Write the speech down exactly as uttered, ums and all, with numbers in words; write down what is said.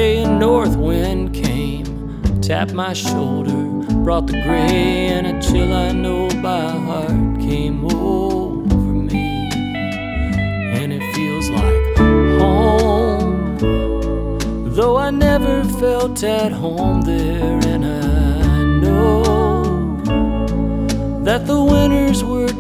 day a north wind came, tapped my shoulder, brought the gray, and a chill I know by heart came over me. And it feels like home, though I never felt at home there. And I know that the winters were